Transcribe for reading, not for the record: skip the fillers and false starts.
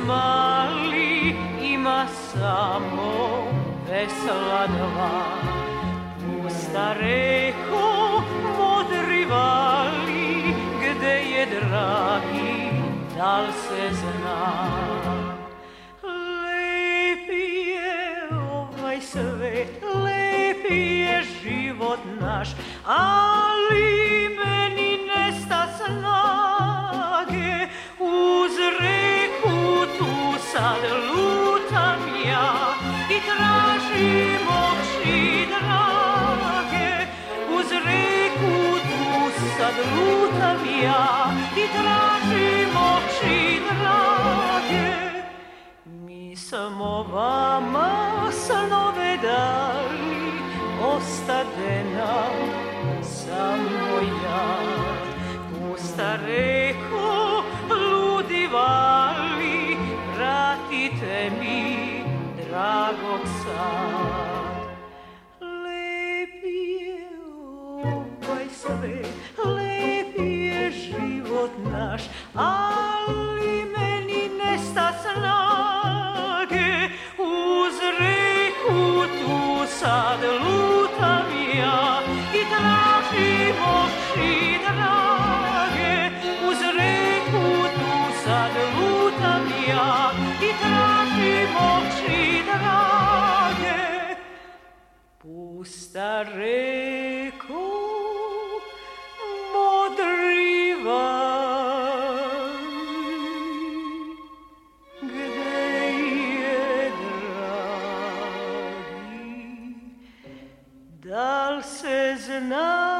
mali ima samo vesela dva. Pusta reko, modri vali, gde je dragi, dal se zna. Lepi je ovaj svet, lepi je život naš, ali meni nesta snage. Uz reku tu sad lutam ja i tražim oči drage. Uz reku tu sad lutam ja i tražim oči drage. Mi smo vama snove dali, ostade nam samo ja. Pusta reko, ludi vali, vratite mi dragog sad. Lepi je ovaj svet, lepi je život naš, ali meni nesta snage. Uz reku tu sad lutam ja i tražim oči drage. Uz reku tu sad lutam ja i tražim oči drage. Pusta reko, modri vali, gde je dragi, dal se zna.